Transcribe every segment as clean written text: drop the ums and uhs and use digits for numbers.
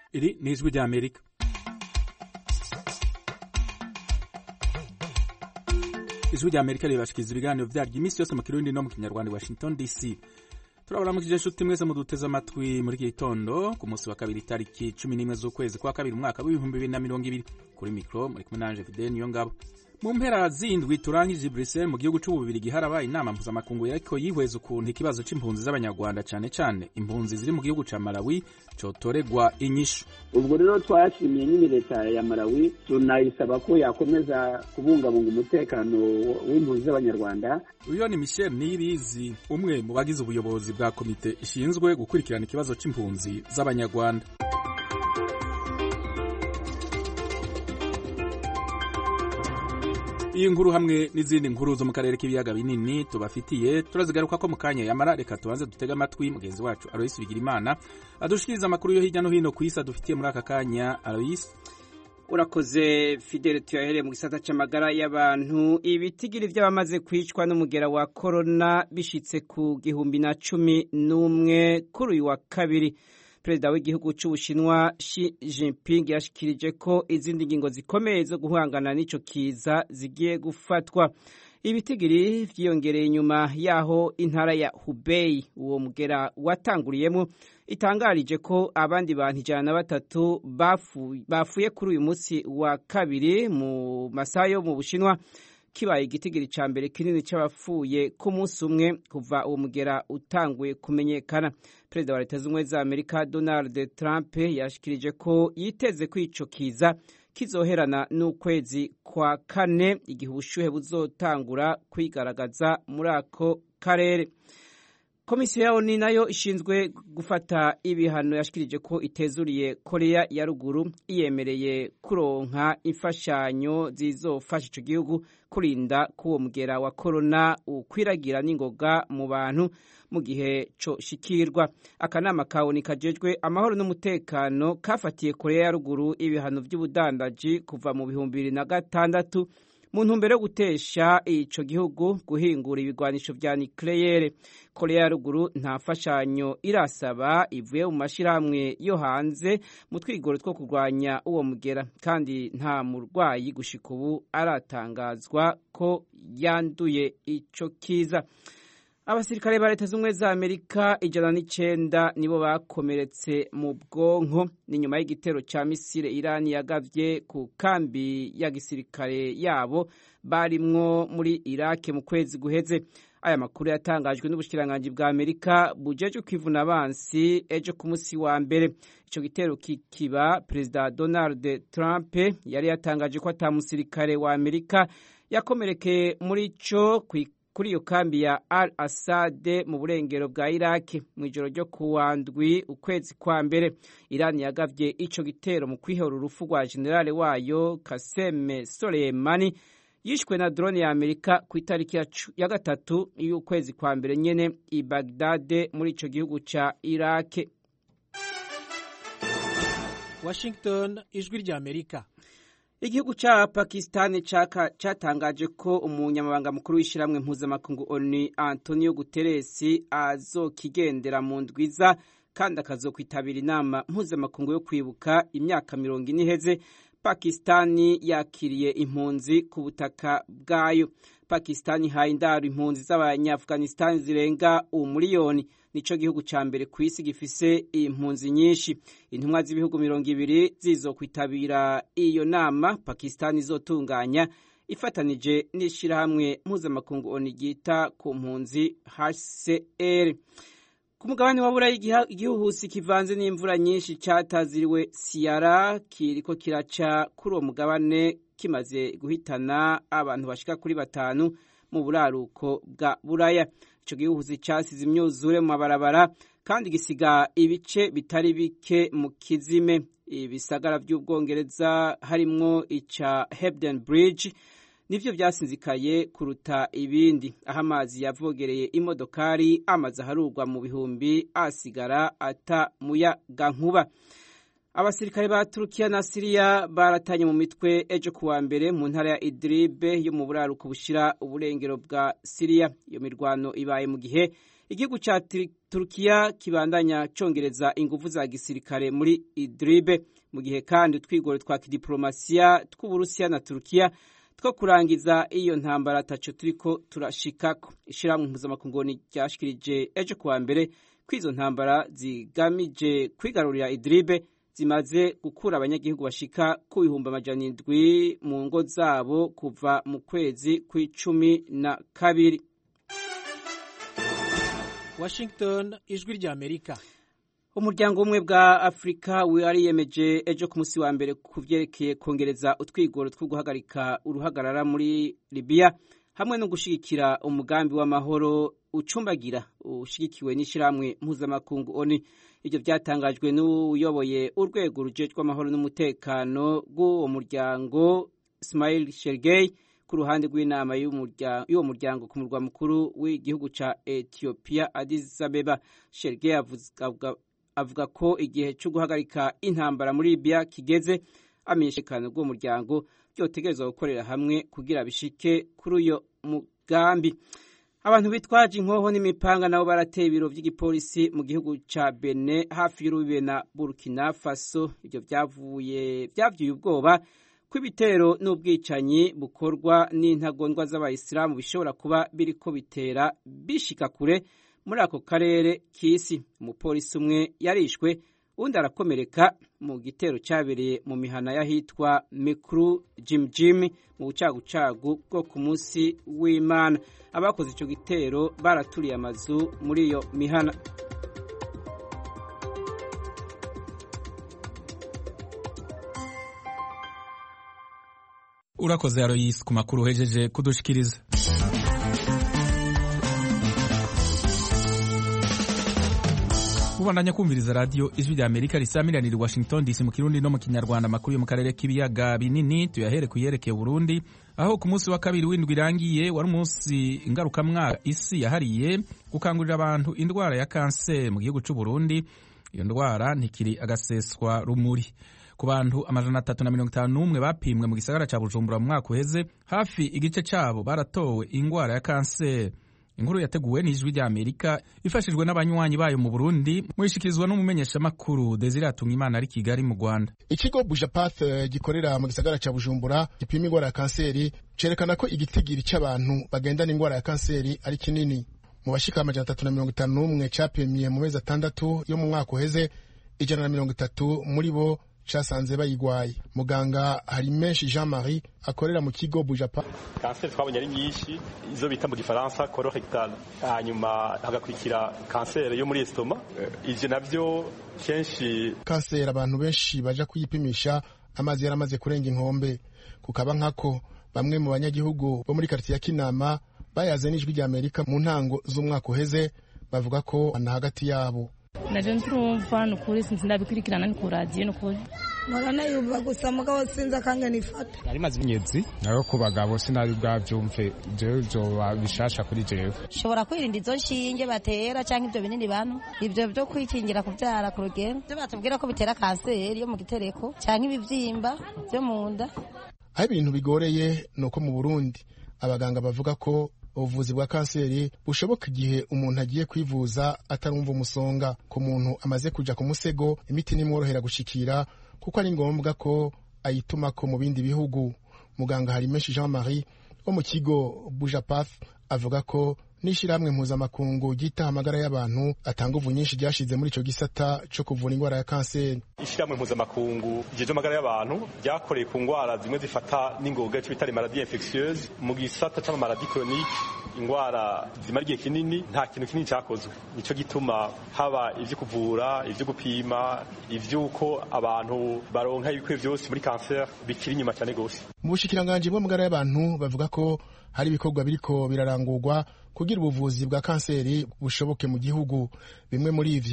Iri ni Ijwi ry'Amerika. Ijwi ry'Amerika ribashikiriza ibiganiro vyaryo iminsi yose mu Kirundi no mu Kinyarwanda, Washington DC. Turabaramukije inshuti mwese muduteze amatwi muri iki gitondo ku munsi wa kabiri tariki 11 z'ukwezi kwa kabiri umwaka w'2020. Kuri mikro muri kumwe nanje Fidel Niyongabo. Mu mpera z'indwi turangije Brussels mu gihugu c'Ububirigi harabaye inama mpuzamakungu yariko yihweza ukuntu ikibazo c'impunzi z'abanyarwanda cane impunzi ziri mu gihugu ca Malawi cotoregwa inyishu. Ubwo rero twashimiye nyine leta ya Malawi, tunayisaba ko yakomeza kubungabunga umutekano w'impunzi z'abanyarwanda. Uyo ni Michel Niyibizi, umwe mu bagize ubuyobozi bwa komite ishinzwe gukurikirana ikibazo c'impunzi z'abanyarwanda. Iyi nkuru hamwe n'izindi nkuru zo mu karere k'ibiyaga binini tubafitiye turazigaruka ko mu kanya. Yamara reka tubanze dutega amatwi mugenzi wacu Alois Bigirimana adushikiriza amakuru yo hirya no hino ku isi dufitiye muri aka kanya. Alois, urakoze Fidel. Tuyahereye mu gisata c'amagara y'abantu. Ibitigiri vy'abamaze kwicwa n'umugera wa corona bishitse ku 11 kuri uyu wa kabiri. Perezida w'igihugu c'Ubushinwa Xi Jinping yashikirije ko izindi ngingo zikomeye zo guhangana n'ico kiza zigiye gufatwa. Ibitigiri vyiyongereye inyuma yaho intara ya Hubei uwo mugera watanguriyemo itangarije ko abandi bantu 103 bafuye kuri uyu munsi wa kabiri mu masaha yo mu Bushinwa, kibaye igitigiri ca mbere kinini c'abafuye ku munsi umwe kuva uwo mugera utanguye kumenyekana. Perezida wa Leta Zunze Ubumwe za Amerika Donald Trump yashikirije ko yiteze ko ico kiza kizoherana n'ukwezi kwa kane igihe ubushuhe buzotangura kwigaragaza muri ako karere. Komisiyo ya ONU nayo ishinzwe gufata ibihano yashikirije ko itezuriye Korea ya ruguru iyemereye kuronka imfashanyo zizofasha ico gihugu kurinda kuwo mugera wa corona ukwiragira n'ingoga mu bantu mu gihe co shikirwa. Akanama ka ONU kajejwe amahoro n'umutekano kafatiye Korea ya ruguru ibihano vy'ubudandaji kuva mu 2006 mu ntumbero yo gutesha ico gihugu guhingura ibigwanisho vya nucleaire. Korea ya ruguru nta fashanyo irasaba ivuye mu mashirahamwe yo hanze mu twigoro two kurwanya uwo mugera, kandi nta murwayi gushika ubu aratangazwa ko yanduye ico kiza. Abasirikare ba Leta Zunze Ubumwe za Amerika 109 nibo bakomeretse mu bwonko ni nyuma y'igitero ca misile Iran yagavye ku kambi ya gisirikare yabo barimwo muri Iraq mu kwezi guheze. Aya makuru yatangajwe n'ubushikiranganje bwa Amerika bujeje kwivuna abansi ejo ku munsi wa mbere. Ico gitero kikiba Perezida Donald Trump yari yatangaje ko atamusirikare wa Amerika yakomerekeye muri ico kuri iyo kambi ya Al-Assad mu burengero bwa Iraq mu ijoro ryo kuwa ndwi ukwezi kwa mbere. Iran yagavye ico gitero mu kwihora urufu rwa generale wayo Qasem Soleimani yishwe na drone ya Amerika ku itariki ya gatatu y'ukwezi kwa mbere nyene i Baghdad muri ico gihugu ca Iraq. Washington, Ijwi ry'Amerika. Igihugu ca Pakistan catangaje ko umunyamabanga mukuru w'ishiramwe mpuzamakungu ONU Antonio Guterres azokigendera mu ndwiza kandi akazokwitabira inama mpuzamakungu yo kwibuka imyaka 40 iheze Pakistan yakiriye impunzi ku butaka bwayo. Pakistan haye indaro impunzi z'Abanyafghanistan zirenga umuliyoni. Nico gihugu ca mbere ku isi gifise impunzi nyinshi. Intumwa z'ibihugu 200 zizokwitabira iyo nama Pakistan izotunganya ifatanije n'ishirahamwe mpuzamakungu ONU gita ku mpunzi HCR. Ku mugabane wa Burayi igihuhusi kivanze n'imvura nyinshi cataziriwe Ciara kiriko kiraca kuri uwo mugabane kimaze guhitana abantu bashika kuri 5 mu buraruko bwa Buraya. Ico gihuhusi casize imyuzure mu mabarabara kandi gisiga ibice bitari bike mu kizime. Ibisagara vy'Ubwongereza harimwo ica Hebden Bridge nivyo vyasinzikaye kuruta ibindi, aho amazi yavogereye imodokari amaze harugwa mu bihumbi asigara ata muyaga nkuba. Abasirikare ba Turukiya na Syria baratanye mu mitwe ejo kuwa mbere mu ntara ya Idlib yo mu buraruko bushira uburengero bwa Syria. Iyo mirwano ibaye mu gihe igihugu ca Turukiya kibandanya congereza ingufu za gisirikare muri Idlib, mu gihe kandi utwigoro twa kidiplomasiya tw'Uburusiya na Turukiya two kurangiza iyo ntambara taco turiko turashikako. Ishirahamwe mpuzamakungu ryashikirije ejo kuwa mbere ko izo ntambara zigamije kwigarurira Idlib zimaze gukura abanyagihugu bashika ku 700 mu ngo zabo kuva mu kwezi kwa12. Washington, ijwi rya Amerika. Umuryango umwe bwa Afrika wariyemeje ejo ku musi wa mbere kuvyerekeye kongereza utwigoro two guhagarika uruhagarara muri Libya hamwe no gushigikira umugambi w'amahoro ucumbagira ushigikiwe n'ishiramwe mpuzamakungu ONU. Ivyo vyatangajwe n'uyoboye urwego rujejwe amahoro n'umutekano bw'uwo muryango Ismail Shergey ku ruhande rw'inama y'uwo muryango ku murwa mukuru w'igihugu ca Ethiopia Addis Abeba. Shergey avuga ko igihe cyo guhagarika intambara muri Libya kigeze, amenyeshekana bw'uwo muryango byotegerezwa gukorera hamwe kugira bishike kuri uyo mugambi. Abantu bitwaje inkoho n'imipanga nabo barateye ibiro vy'igipolisi mu gihugu ca Benin hafi y'urubibe na Burkina Faso. Ivyo vyavyuye ubwoba kw'ibitero n'ubwicanyi bukorwa n'intagondwa z'abayisilamu bishobora kuba biriko bitera bishika kure muri ako karere k'isi. Umupolisi umwe yarishwe, undi arakomereka mu gitero cyabereye mu mihana y'ahitwa Mikru Jimjim mu bucagucagu bwo ku munsi w'Imana. Abakoze ico gitero baraturiye amazu muri iyo mihana. Urakoze Aloyes ku makuru uhejeje kudushikiriza. Ubandanya kumviriza radio Ijwi rya Amerika risamiranira i Washington DC mu Kirundi no mu Kinyarwanda. Makuru yo mu karere k'ibiyaga binini tuyahere kuyerekeye Burundi, aho ku munsi wa kabiri w'indwi irangiye wari umunsi ngarukamwaka isi yahariye gukangurira abantu indwara ya kanseri mu gihugu c'u Burundi. Iyo ndwara ntikiri agaseswa rumuri. Ku bantu 351 bapimwe mu gisagara ca Bujumbura mu mwaka uheze, hafi igice cabo baratowe ingwara ya kanseri. Inkuru yateguwe n'Ijwi rya Amerika ifashijwe n'abanywanyi bayo mu Burundi, mwishikirizwa n'umumenyeshamakuru Desire Atungimana ari Kigali mu Rwanda. Ikigo Bujapath gikorera mu gisagara ca Bujumbura gipima ingwara ya kanseri cerekana ko igitigiri c'abantu bagendana ingwara ya kanseri ari kinini. Mu bashika 351 capimye mu mezi 6 yo mu mwaka uheze, 130 muri bo casanze bayigwaye. Muganga Harimenshi Jean-Marie akorera mu kigo Bujapath. Kanseri twabonye ari nyinshi, izo bita mu gifaransa colorectal, hanyuma hagakurikira kanseri yo muri estoma. Ivyo navyo kenshi kanseri abantu benshi baja kuyipimisha amazi yaramaze kurenga inkombe. Kukaba nkako bamwe mu banyagihugu bo muri quartier ya Kinama bayaze n'Ijwi rya Amerika mu ntango z'umwaka uheze bavuga ko ana hagati yabo. Naje nturumva nukuri sindabikurikirana ni ku radio nukuri. Marana yuba gusa mugabo sinza kange nifata. Ari mazi imyezi nayo ku bagabo sinari bwavyumve byo bishasha kuri jewe. Shobora kwirinda izo nshinge batera canke ivyo binini bantu. Ivyo byo kwikingira kuvyara ku rugero. Byo batubwira ko bitera kanseri yo mu gitereko canke ibivyimba byo mu nda. Aho ibintu bigoreye nuko mu Burundi abaganga bavuga ko ubuvuzi bwa kanseri bushoboka igihe umuntu agiye kwivuza atarumva umusonga. Ku muntu amaze kuja ku musego, imiti nimworohera gushikira kuko ari ngombwa ko ayitumako mu bindi bihugu. Muganga Harimenshi Jean-Marie wo mu kigo Bujapath avuga ko n'ishirahamwe mpuzamakungu ryita amagara y'abantu atanga uvu nyinshi ryashize muri ico gisata co kuvura ingwara ya kanseri. Ishirahamwe mpuzamakungu ryeje amagara y'abantu ryakoreye ku ngwara zimwe zifata n'ingoga c'ibitari maladie infectieuse mu gisata c'ama maladie chronique, ingwara zimara igihe kinini nta kintu kinini cyakozwe. Nico gituma haba ivyo kuvura, ivyo gupima, ivyuko abantu baronka ibikwiye vyose muri kanseri bikiri inyuma cyane gose. Mu bushikiranganje bw'amagara y'abantu bavuga ko hari ibikorwa biriko birarangurwa kugira ubuvuzi bwa kanseri bushoboke mu gihugu. Bimwe muri ivyo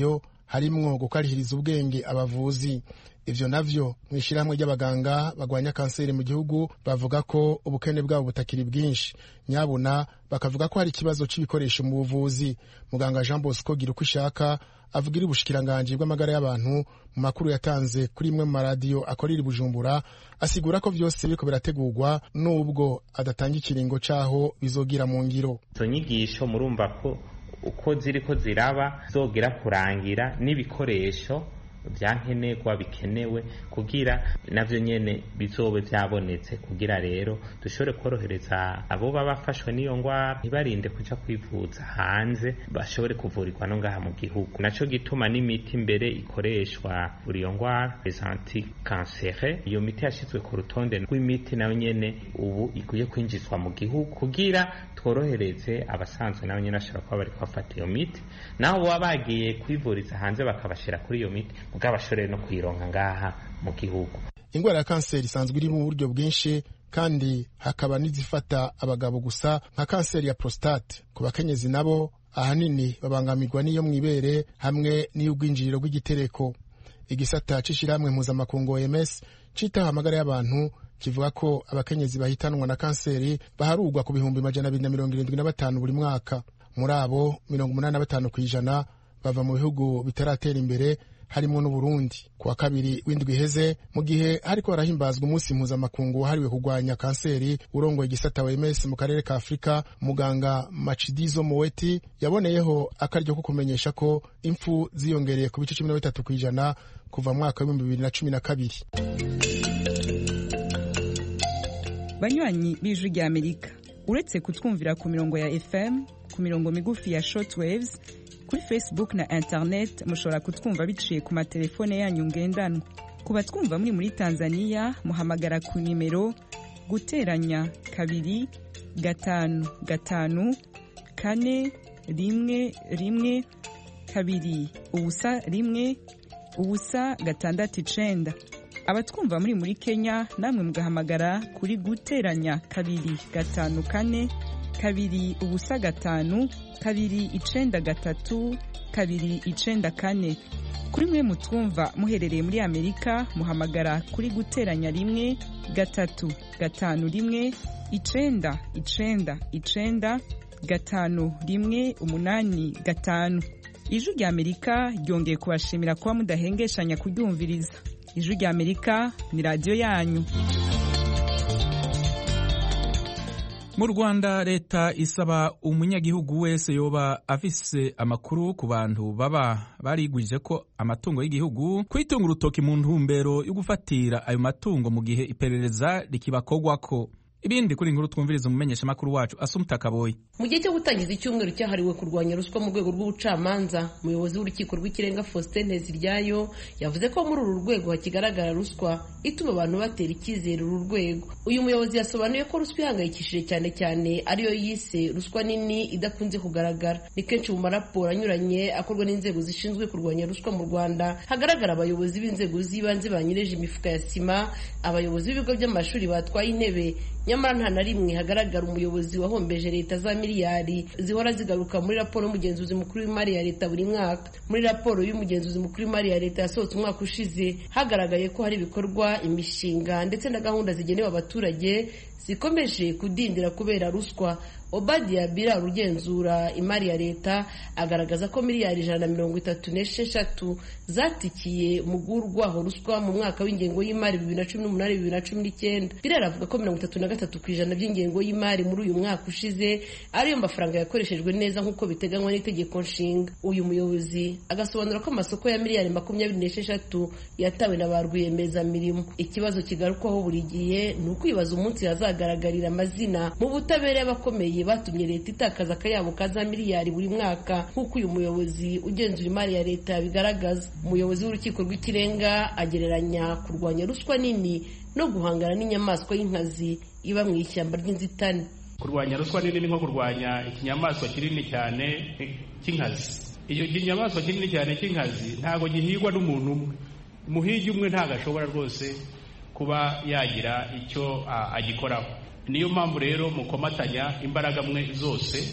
harimwo gukarihiriza ubwenge abavuzi. Ivyo navyo mw'ishirahamwe ry'abaganga bagwanya kanseri mu gihugu bavuga ko ubukene bwabo butakiri bwinshi, nyabuna bakavuga ko hari ikibazo c'ibikoresho mu buvuzi. Muganga Jean Bosco Girukwishaka avugira ubushikiranganji bw'amagara y'abantu mu makuru yatanze kuri imwe mu maradiyo akorera i Bujumbura, asigura ko vyose biriko birategurwa nubwo adatanga ikiringo caho bizogira mu ngiro. Izo nyigisho murumva ko uko ziriko ziraba zogira kurangira n'ibikoresho vyankenerwa bikenewe kugira navyo nyene bizobe vyabonetse, kugira rero dushobore korohereza abo baba bafashwe n'iyo ngwara ntibarinde kuja kwivuza hanze, bashobore kuvurirwa no ngaha mu gihugu. Naco gituma n'imiti mbere ikoreshwa buri iyo ngwara les anticancere, iyo miti yashizwe ku rutonde rw'imiti nayo nyene ubu ikwiye kwinjizwa mu gihugu kugira tworohereze abasanzwe nayo nyene bashobora kuba bariko bafata iyo miti, naho baba bagiye kwivuriza hanze bakabashira kuri iyo miti bw'abashoreye no kuyironka ngaha mu gihugu. Ingwara ya kanseri isanzwe iri mu buryo bwinshi kandi hakaba n'izifata abagabo gusa nka kanseri ya prostate. Ku bakenyezi nabo ahanini babangamirwa n'iyo mwibere hamwe n'iy'ubwinjiriro bw'igitereko. Igisata c'ishirahamwe mpuzamakungu OMS citaho amagara y'abantu kivuga ko abakenyezi bahitanwa na kanseri baharugwa ku 275 buri mwaka. Muri abo 85% bava mu bihugu bitaratera imbere harimo n'Uburundi. Kuwa kabiri w'indwi iheze mu gihe hariko harahimbazwa umunsi mpuzamakungu wahariwe kurwanya kanseri, urongoye igisata OMS mu karere ka Afrika muganga Matshidiso Moeti yaboneyeho akaryo ko kumenyesha ko impfu ziyongereye ku bice 13% kuva mu mwaka wa 2012. Banywanyi b'Ijwi rya Amerika, uretse kutwumvira ku mirongo ya FM, ku mirongo migufi ya shortwaves, kuri Facebook na internet mushobora kutwumva biciye ku matelefone yanyu ngendanwa. Ku batwumva muri Tanzania muhamagara ku nimero guteranya 2 5 5 4 1 1 2 ubusa 1 ubusa 6 abatwumva muri Kenya namwe mugahamagara kuri guteranya 2 5 4 2 ubusa 5 2 9 3 2 9 4. Kuri mwe mutwumva muherereye muri Amerika muhamagara kuri guteranya 1 3 5 1 9 9 5 1 8 5. Ijwi rya Amerika ryongeye kubashimira kuba mudahengeshanya kuryumviriza. Ijwi rya Amerika ni radio yanyu. Mu Rwanda leta isaba umunyagihugu wese yoba afise amakuru ku bantu baba barigwije ko amatungo y'igihugu kwitunga urutoki mu ntumbero yo gufatira ayo matungo mu gihe iperereza rikibakogwako. Ibindi kuri inkuru twumviriza umumenyesha makuru wacu Asumta Kaboyi. Mu gihe cyo gutangiza icyumweru cyahariwe kurwanya ruswa mu rwego rw'ubucamanza, umuyobozi w'urukiko rw'ikirenga Faustin Nteziryayo yavuze ko muri uru rwego hakigaragara ruswa ituma abantu batera icyizere uru rwego. Uyu muyobozi yasobanuye ko ruswa ihangayikishije cyane cyane ariyo yise ruswa nini idakunze kugaragara. Ni kenshi mu maraporo anyuranye akorwa n'inzego zishinzwe kurwanya ruswa mu Rwanda hagaragara abayobozi b'inzego z'ibanze banyireje imifuka ya sima, abayobozi b'ibigo by'amashuri batwaye intebe, nyamara nta na rimwe hagaragara umuyobozi wahombeje leta za miliyari zihora zigaruka muri raporo y'umugenzuzi mukuru w'imari ya leta buri mwaka. Muri raporo y'umugenzuzi mukuru w'imari ya leta yasohotse umwaka ushize hagaragaye ko hari ibikorwa, imishinga ndetse na gahunda zigenewe abaturage zikomeje kudindira kubera ruswa. Obadia Bira ugenzura imari ya leta agaragaza ko miliyari 136 zatikiye mu gurwaho ruswa mu mwaka w'ingengo y'imari 2018-2019. Bira avuga ko 33% by'ingengo y'imari muri uyu mwaka ushize ariyo mafaranga yakoreshejwe neza nk'uko biteganywa n'itegeko nshinga. Uyu muyobozi agasobanura ko amasoko ya miliyari 26 yatawe na ba rwiyemezamirimo. Ikibazo kigarukwaho buri gihe ni ukwibaza umunsi hazagaragarira amazina mu butabera y'abakomeye batumye leta itakaza akayabo kaza miliyari buri mwaka nk'uko uyu muyobozi ugenzura imari ya leta bigaragaza. Umuyobozi w'urukiko rw'ikirenga agereranya kurwanya ruswa nini no guhangana n'inyamaswa y'inkazi iba mu ishyamba ry'inzitane. Kurwanya ruswa nini ni nko kurwanya ikinyamaswa kinini cyane cy'inkazi. Iyo kinyamaswa kinini cyane cy'inkazi ntago gihigwa n'umuntu umwe. Umuhigi umwe ntago ashobora rwose kuba yagira icyo agikoraho. Niyo mpamvu rero mukomatanya imbaraga mwe zose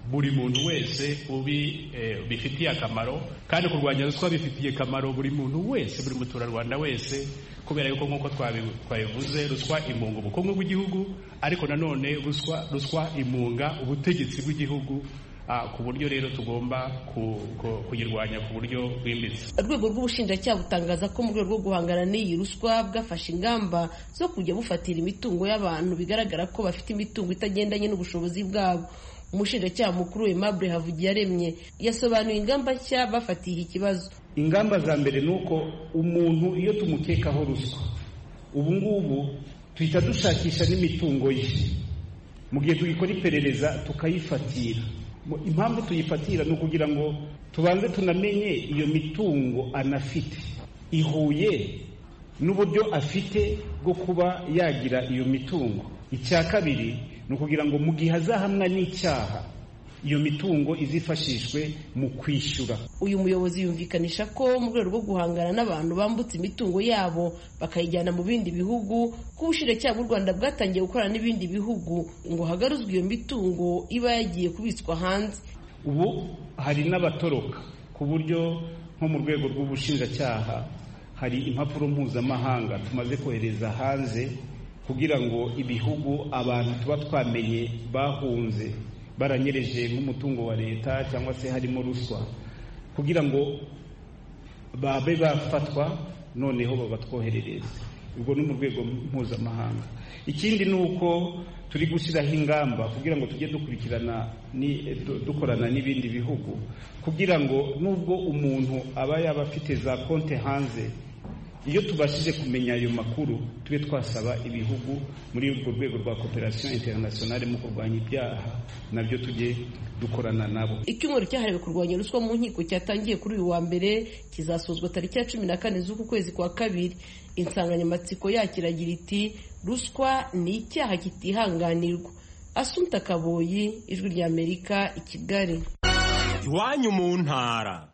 buri muntu wese bifitiye akamaro, kandi kurwanya ruswa bifitiye akamaro buri muntu wese, buri muturarwanda wese, kubera yuko nk'uko twabivuze ruswa imunga ubukungu bw'igihugu, ariko nanone ruswa imunga ubutegetsi bw'igihugu, ku buryo rero tugomba kuyirwanya ku buryo bwimbitse. Urwego rw'ubushinjacyaha butangaza ko mu rwego rwo guhangana n'iyi ruswa bwafashe ingamba zo kujya bufatira imitungo y'abantu bigaragara ko bafite imitungo itagendanye n'ubushobozi bwabo. Umushinjacyaha mukuru Aimable Havugiyaremye yasobanuye ingamba nshya bafatiye ikibazo. Ingamba za mbere ni uko umuntu iyo tumukekaho ruswa, ubu ngubu tuhita dushakisha n'imitungo ye, mu gihe tugikora iperereza tukayifatira. Impamvu tuyifatira ni ukugira ngo tubanze tunamenye iyo mitungo anafite ihuye n'uburyo afite bwo kuba yagira iyo mitungo. Icya kabiri ni ukugira ngo mu gihe azahamwa n'icyaha iyo mitungo izifashishwe mu kwishyura. Uyu muyobozi yumvikanisha ko mu rwego rwo guhangana n'abantu bambutse imitungo yabo bakayijyana mu bindi bihugu, ko ubushinjacyaha bw'u Rwanda bwatangiye gukorana n'ibindi bihugu ngo hagaruzwe iyo mitungo iba yagiye kubitswa hanze. Ubu hari n'abatoroka, ku buryo nko mu rwego rw'ubushinjacyaha hari impapuro mpuzamahanga tumaze kohereza hanze kugira ngo ibihugu abantu tuba twamenye bahunze baranyereje nk'umutungo wa leta cyangwa se harimo ruswa, kugira ngo babe bafatwa noneho babatwoherereze. Ubwo ni mu rwego mpuzamahanga. Ikindi ni uko turi gushyiraho ingamba kugira ngo tujye dukorana n'ibindi bihugu, kugira ngo nubwo umuntu aba yaba afite za konti hanze, iyo tubashije kumenya ayo makuru tube twasaba ibihugu muri urwo rwego rwa coopération internationale mu kurwanya ibyaha nabyo tujye dukorana nabo. Icyumweru cyahariwe kurwanya ruswa mu nkiko cyatangiye kuri uyu wa mbere, kizasozwa tariki ya 14 z'uku kwezi kwa kabiri. Insanganyamatsiko yakiragira iti ruswa ni icyaha kitihanganirwa. Assumpta Kaboyi, Ijwi ry'Amerika, i Kigali. Iwanyu mu ntara.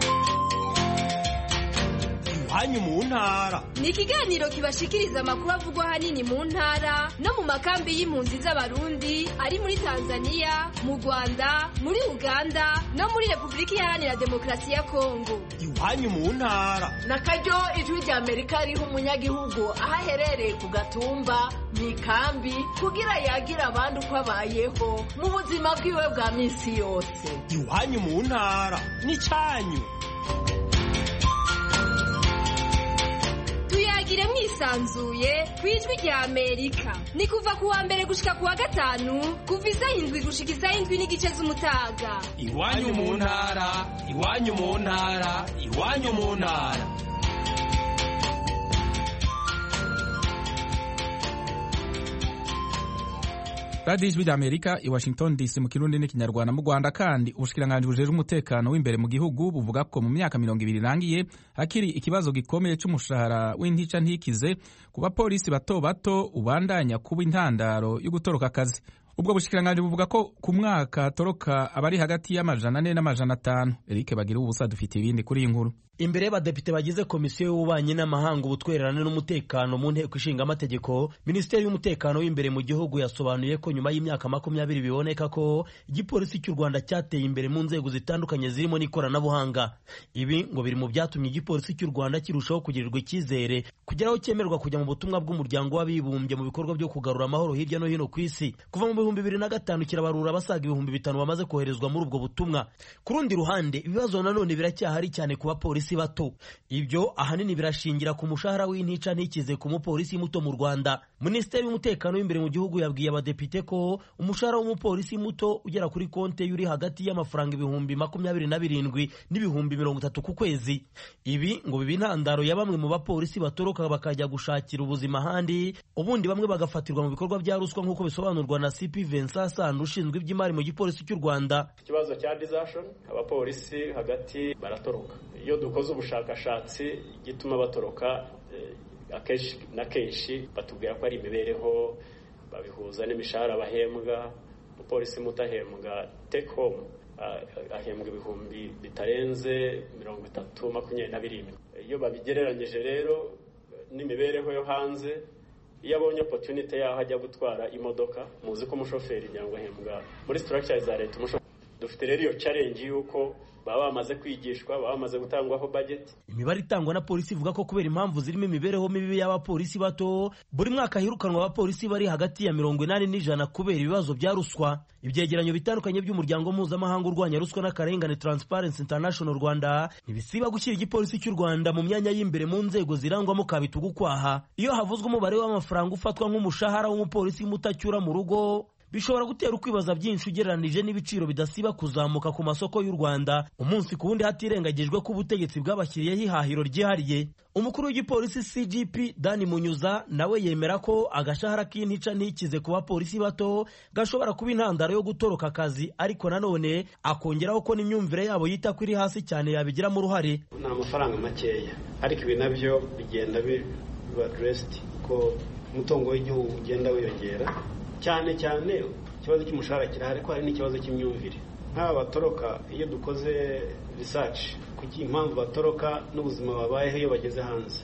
Iwanyu mu ntara ni ikiganiro kibashikiriza amakuru avugwa hanini mu ntara no mu makambi y'impunzi z'abarundi ari muri Tanzania, mu Rwanda, muri Uganda no muri Repubulika Iharanira Demokarasi ya Kongo. Iwanyu mu ntara nakaryo Ijwi ry'Amerika riha umunyagihugu aho aherereye ku gatumba mu ikambi kugira yagira abandi uko abayeho mu buzima bwiwe bwa minsi yose. Iwanyu mu ntara ni cyanyu. Tuyagire mwisanzuye ku Ijwi ry'Amerika. Ni kuva ku wa mbere gushika ku wa gatanu, kuva isaha 7 gushika isaha 7:30 z'umutaga. Iwanyu mu ntara, iwanyu mu ntara, iwanyu mu ntara. Radio Ijwi ry'Amerika i Washington DC mu Kirundi n'ikinyarwanda. Mu Rwanda kandi ubushikiranganji bujejwe umutekano w'imbere mu gihugu buvuga ko mu myaka 20 irangiye hakiri ikibazo gikomeye c'umushahara w'intica ntikize ku bapolisi bato bato ubandanya kuba intandaro yo gutoroka akazi. Ubwo bushikiranganji buvuga ko ku mwaka toroka abari hagati y'amajana 4 n'amajana 5. Eric Bagira ubusa dufite ibindi kuri iyi nkuru. Imbere y'abadepite bagize komisiyo y'ububanyi n'amahanga ubutwererane n'umutekano mu nteko ishinga amategeko, Minisiteri y'umutekano w'imbere mu gihugu yasobanuye ko nyuma y'imyaka 20 biboneka ko igipolisi cy'u Rwanda cyateye imbere mu nzego zitandukanye zirimo n'ikoranabuhanga. Ibi ngo biri mu byatumye igipolisi cy'u Rwanda kirushaho kugirirwa icyizere kugeraho cyemerwa kujya mu butumwa bw'umuryango w'abibumbye mu bikorwa byo kugarura amahoro hirya no hino ku isi. Kuva mu 2005 kirabarura abasaga 5,000 bamaze koherezwa muri ubwo butumwa. Ku rundi ruhande ibibazo nanone biracyahari cyane ku bapolisi bato. Ibyo ahanini birashingira ku mushahara w'intica ntikize ku mupolisi muto mu Rwanda. Minisiteri y'umutekano w'imbere mu gihugu yabwiye abadepite ko umushahara w'umupolisi muto ugera kuri konte yuri hagati y'amafaranga 27,000 n'ibihumbi 30 ku kwezi. Ibi ngo bibi intandaro ya bamwe mu bapolisi batoroka bakajya gushakira ubuzima handi, ubundi bamwe bagafatirwa mu bikorwa bya ruswa nk'uko bisobanurwa na CP Vincent Sano ushinzwe iby'imari mu gipolisi cy'u Rwanda. Ikibazo cya desertion, abapolisi hagati baratoroka. Iyo dukoze ubushakashatsi gituma batoroka akenshi na kenshi batubwira ko ari imibereho, babihuza n'imishahara bahembwa. Umupolisi mutahembwa take home ahembwa ibihumbi bitarenze 30-27. Iyo babigereranyije rero n'imibereho yo hanze, iyo abonye opportunity yaho ajya gutwara imodoka, muzi ko umushoferi cyangwa ahembwa muri structure za leta dufite rero iyo challenge yuko baba bamaze kwigishwa, baba bamaze gutangwaho budget. Imibare itangwa na polisi ivuga ko kubera impamvu zirimo imibereho mibi y'abapolisi bato, buri mwaka hirukanwa abapolisi bari hagati ya 80 n'ijana kubera ibibazo bya ruswa. Ibyegeranyo bitandukanye by'umuryango mpuzamahanga urwanya ruswa n'akarengane Transparency International Rwanda ntibisiba gushyira igipolisi cy'u Rwanda mu myanya y'imbere mu nzego zirangwamo kabitugu kwaha. Iyo havuzwe umubare w'amafaranga ufatwa nk'umushahara w'umupolisi mutacyura mu rugo, bishobora gutera ukwibaza byinshi ugereranije n'ibiciro bidasiba kuzamuka ku masoko y'u Rwanda umunsi ku wundi, hatirengagijwe ko ubutegetsi bw'abashyiriyeho ihahiro ryihariye. Umukuru w'igipolisi CGP Dani Munyuza nawe yemera ko agashahara k'intica ntikize ku bapolisi bato gashobora kuba intandaro yo gutoroka akazi, ariko nanone akongeraho ko n'imyumvire yabo yita ko iri hasi cyane yabigiramo uruhare. Ni amafaranga makeya, ariko ibi nabyo bigenda biba addressed ko umutungo w'igihugu ugenda wiyongera cyane cyane. Ikibazo cy'umushahara kirahari, ko hari n'ikibazo cy'imyumvire. Nk'aba batoroka, iyo dukoze research kuki impamvu batoroka n'ubuzima babayeho iyo bageze hanze,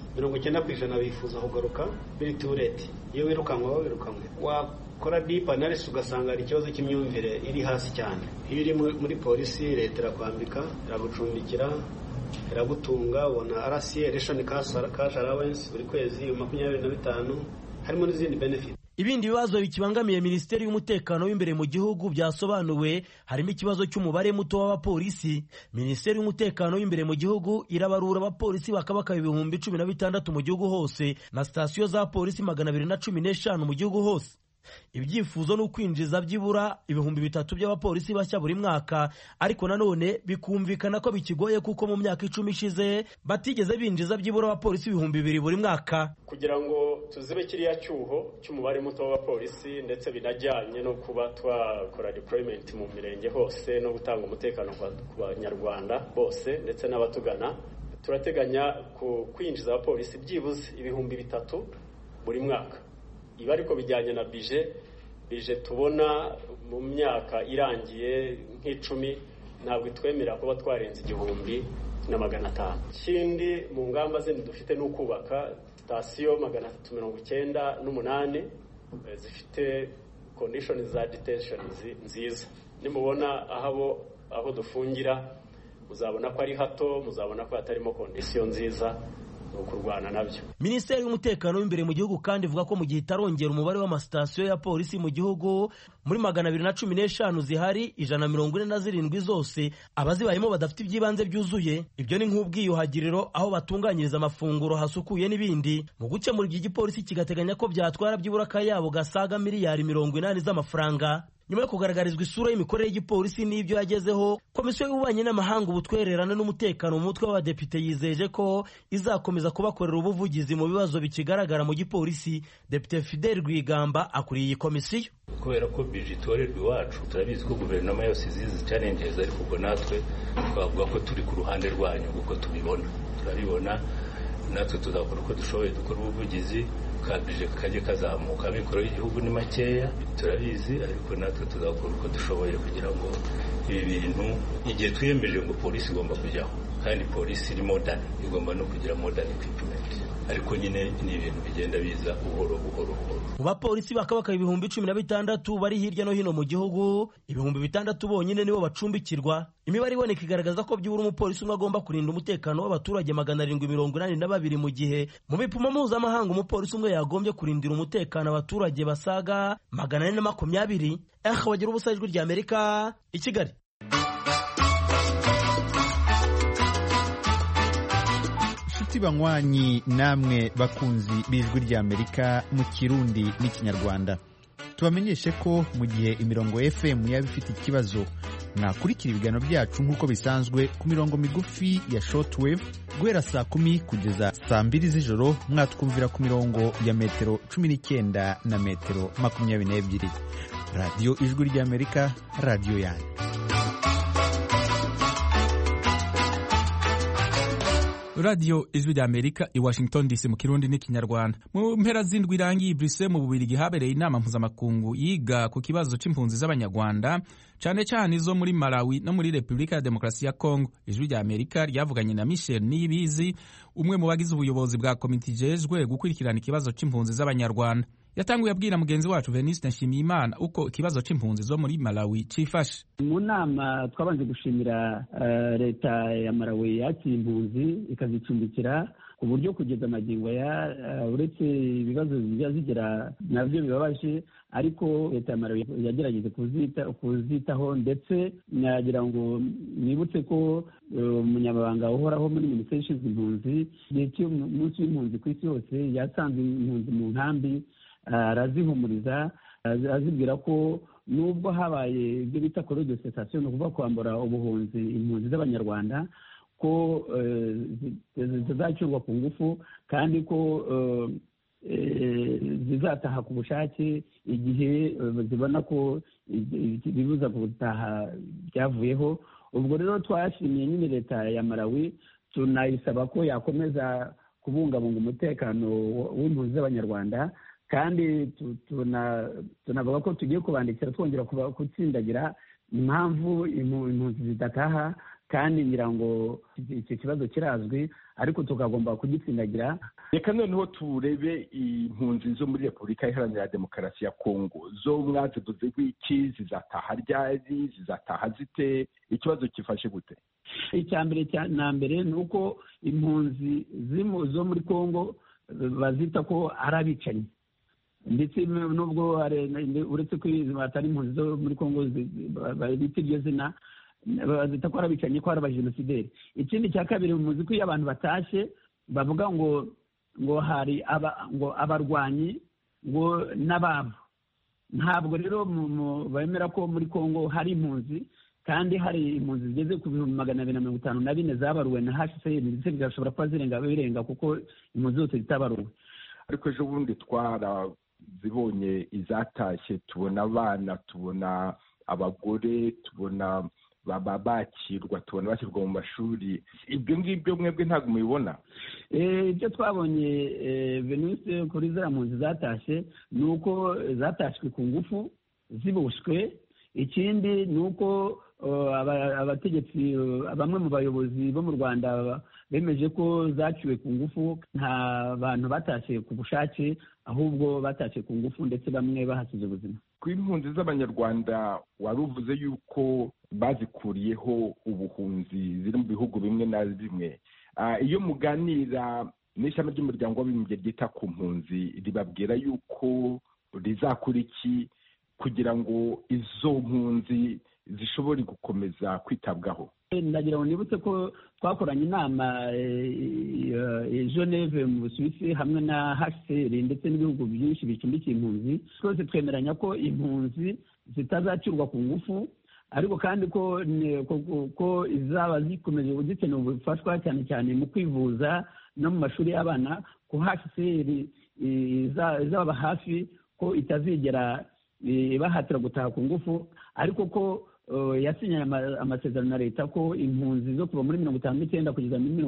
90% bifuza kugaruka biri turete. Iyo wirukanwa babirukanwe, wakora deep analysis ugasanga hari ikibazo cy'imyumvire iri hasi cyane. Iyo uri muri polisi, leta irakwambika, iragucumbikira, iragutunga, ubona RCA ration cash allowance buri kwezi 25, harimo n'izindi benefit. Ibindi bibazo bikibangamiye Minisiteri y'Umutekano w'imbere mu gihugu byasobanuwe harimo ikibazo cy'umubare muto w'abapolisi. Minisiteri y'Umutekano w'imbere mu gihugu irabarura abapolisi bakabaka 16,000 mu gihugu hose na sitasiyo za polisi 215 mu gihugu hose. Ibyifuzo no kwinjiza byibura 3,000 by'abapolisi bashya buri mwaka, ariko nanone bikumvikana ko bikigoye kuko mu myaka 10 ishize batigeze binjiza byibura abapolisi 2,000 buri mwaka. Kugira ngo tuzibe kiriya cyuho cy'umubare muto w'abapolisi, ndetse binajyanye no kuba twakora deployment mu mirenge hose no gutanga umutekano ku Banyarwanda bose ndetse n'abatugana, turateganya kwinjiza abapolisi byibuze 3,000 buri mwaka. Ibi ariko bijyanye na bije tubona mu myaka irangiye nk'icumi ntabwo itwemera kuba twarenze 1,500. Ikindi mu ngamba zindi dufite ni ukubaka sitasiyo 398 zifite conditions za detention nziza. Nimubona aho dufungira muzabona ko ari hato, muzabona ko hatarimo condition nziza kurwana nabyo. Minisiteri y'Umutekano w'imbere mu gihugu kandi ivuga ko mu gihe itarongera umubare w'amasitasiyo ya polisi mu gihugu, muri 215 zihari 147 zose abazibayemo badafite ibyibanze byuzuye. Ibyo ni nk'ubwiyuhagiriro, aho batunganyiriza amafunguro hasukuye n'ibindi. Mu gukemura ibyo, igipolisi kigateganya ko byatwara byibura akayabo gasaga miliyari 80 z'amafaranga. Nyuma yo kugaragarizwa isura y'imikorere y'igipolisi n'ibyo yagezeho, Komisiyo y'Ububanyi n'Amahanga, Ubutwererane n'Umutekano mu mutwe w'abadepite yizeje ko izakomeza kubakorera ubuvugizi mu bibazo bikigaragara mu gipolisi. Depite Fidel Rwigamba akuriye iyi komisiyo. Kubera ko bije itorerwa iwacu, turabizi ko guverinoma yose izizi challenges, ariko ubwo natwe twavuga ko turi ku ruhande rwanyu kuko turabibona. Natwe tuzakora uko dushoboye, dukora ubuvugizi, kabije kajye kazamuka. Amikoro y'igihugu ni makeya, turabizi, ariko natwe tuzakora uko dushoboye kugira ngo ibi bintu, igihe twiyemeje ngo polisi igomba kujyaho, kandi polisi iri modern, igomba no kugira modern equipment, ariko nyine ni ibintu bigenda biza buhoro buhoro. Mu bapolisi bakabaka 16,000 bari hirya no hino mu gihugu, 600 bonyine nibo bacumbikirwa. Imibare iboneka igaragaza ko byibura umupolisi umwe agomba kurinda umutekano w'abaturage 782 mu gihe mu bipimo mpuzamahanga umupolisi umwe yagombye kurindira umutekano abaturage basaga 420. Bagira ubusa, Ijwi ry'Amerika, i Kigali. Banywanyi namwe bakunzi b'Ijwi ry'Amerika mu Kirundi n'Ikinyarwanda, tubamenyeshe ko mu gihe imirongo FM yaba ifite ikibazo, mwakurikira ibiganiro byacu nk'uko bisanzwe ku mirongo migufi ya shortwave guhera saa 10 kugeza saa 2 z'ijoro. Mwatwumvira ku mirongo ya metero 19 na metero 22. Radio Ijwi ry'Amerika, radio yanyu. Radio Ijwi ry'Amerika i Washington DC mu Kirundi n'Ikinyarwanda. Mu mpera z'indwi irangiye Brussels mu Bubiligi habereye inama mpuzamakungu yiga ku kibazo c'impunzi z'Abanyarwanda, cyane cyane izo muri Malawi no muri Repubulika ya Demokarasi ya Kongo. Ijwi ry'Amerika ryavuganye na Michel Niyibizi, umwe mu bagize ubuyobozi bwa komite ijejwe gukurikirana ikibazo c'impunzi z'Abanyarwanda. yatanguye abwira mugenzi wacu Venuste Nshimiyimana uko ikibazo c'impunzi zo muri Malawi cifashe. Mu nama twabanje gushimira leta ya Malawi yakira impunzi ikazicumbikira ku buryo kugeza amagingo ya uretse ibibazo bijya zigira navyo bibabaje, ariko leta ya Malawi yagerageje kuzitaho, ndetse nagira ngo nibutse ko umunyamabanga uhoraho muri Minisiteri ishinzwe impunzi igihe umunsi w'impunzi ku isi yose yasanze impunzi mu nkambi, arazihumuriza azibwira ko nubwo habaye ibyo bita kore de cessation, ni ukuvuga kwambura ubuhunzi impunzi z'abanyarwanda, ko zizacurwa ku ngufu kandi ko zizataha ku bushake igihe zibona ko ibibuza gutaha byavuyeho. Ubwo rero twashimiye nyine leta ya Malawi, tunayisaba ko yakomeza kubungabunga umutekano w'impunzi z'abanyarwanda, kandi tunavuga ko tugiye kubandikira twongera gutsindagira impamvu impunzi zidataha, kandi ngira ngo icyo kibazo kirazwi ariko tukagomba kugitsindagira. Reka noneho turebe impunzi zo muri Repubulika Iharanira Demokarasi ya Kongo, zo mwazivuze iki, zizataha ryari, zizataha zite, ikibazo kifashe gute? Icya mbere na mbere ni uko impunzi zo muri Kongo bazita ko ari abicanyi, ndetse nubwo uretse ko atari impunzi zo muri Kongo bita iryo zina, bazita ko ari abicanyi, ko ari abajenosideri. Ikindi cya kabiri, muzi ko iyo abantu batashe bavuga ngo hari abarwanyi ngo n'ababo. Ntabwo rero bemera ko muri Kongo hari impunzi, kandi hari impunzi zigeze ku 254 zabaruwe na HCR, ndetse bigashobora kuba birenga kuko impunzi zose zitabaruwe. Ariko ejo bundi twarazibonye izatashye, tubona abana, tubona abagore, tubona bakirwa, tubona bashyirwa mu mashuri. Ibyo ngibyo mwebwe ntabwo mubibona? Ibyo twabonye Venuste kuri ziriya mpunzi zatashye ni uko zatashywe ku ngufu ziboshwe. Ikindi ni uko abategetsi, bamwe mu bayobozi bo mu Rwanda bemeje ko zaciwe ku ngufu. Nta bantu batashye ku bushake, ahubwo batashye ku ngufu, ndetse bamwe bahasize ubuzima. Ku impunzi z'abanyarwanda wari uvuze yuko bazikuriyeho ubuhunzi, ziri mu bihugu bimwe na bimwe. Iyo muganira n'ishami ry'umuryango w'abibumbye ryita ku mpunzi, ribabwira yuko rizakora iki kugira ngo izo mpunzi zishobore gukomeza kwitabwaho? Ndagira ngo nibutse ko twakoranye inama Geneve mu Busuwisi hamwe na HCR ndetse n'ibihugu byinshi bicumbikiye impunzi. Twese twemeranya ko impunzi zitazacurwa ku ngufu, ariko kandi ko izaba zikomeje zikeneye ubufashwa cyane cyane mu kwivuza no mu mashuri y'abana, ko HCR izaba hafi, ko itazigera bahatira gutaha ku ngufu, ariko ko yasinyanye amasezerano na leta ko impunzi zo kuva muri 59 kugeza muri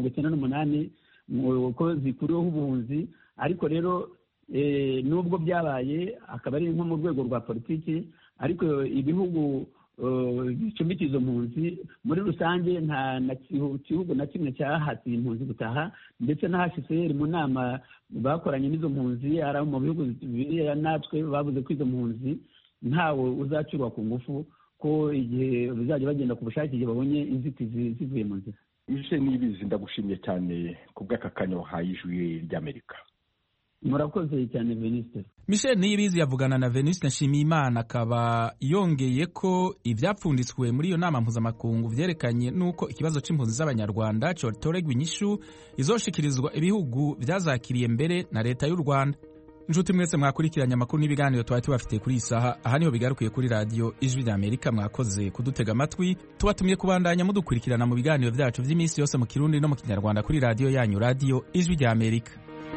98 ko zikuriweho ubuhunzi. Ariko rero nubwo byabaye akaba ari nko mu rwego rwa politiki, ariko ibihugu bicumbikiye izo mpunzi muri rusange nta gihugu na kimwe cyahatiye impunzi gutaha, ndetse na HCR mu nama bakoranye n'izo mpunzi ari mu bihugu biriya natwe bavuze ko izo mpunzi ntawe uzacurwa ku ngufu, ko igihe bizajya bagenda ku bushake igihe babonye inzitizi zivuye mu nzira. Michel Niyibizi, ndagushimiye cyane ku bw'aka kanya wahaye Ijwi ry'Amerika. Murakoze cyane Venuste. Michel Niyibizi yavugana na Venuste Nshimiyimana, akaba yongeye ko ibyapfunditswe muri iyo nama mpuzamakungu vyerekanye nuko ikibazo c'impunzi z'abanyarwanda cotoregwa inyishu izoshikirizwa ibihugu vyazakiriye mbere na leta y'u Rwanda. Njuti mwese mwakurikiranye amakuru n'ibiganiro twari tubafitiye kuri iyi saha. Aha niho bigarukiye kuri radiyo Ijwi ry'Amerika. Mwakoze kudutega amatwi, tubatumye kubandanya mudukurikirana mu biganiro vyacu vy'iminsi yose mu Kirundi no mu Kinyarwanda kuri radiyo yanyu, radiyo Ijwi ry'Amerika.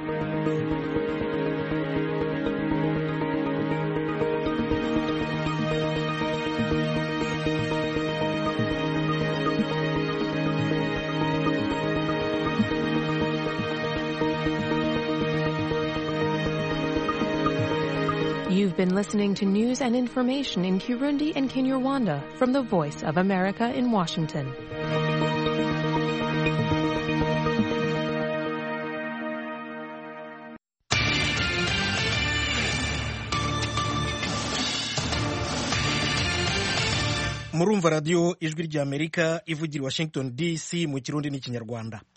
You've been listening to news and information in Kirundi and Kinyarwanda from the Voice of America in Washington. murumva radiyo ijwi ry'amerika ivugira i Washington DC mu kirundi n'ikinyarwanda.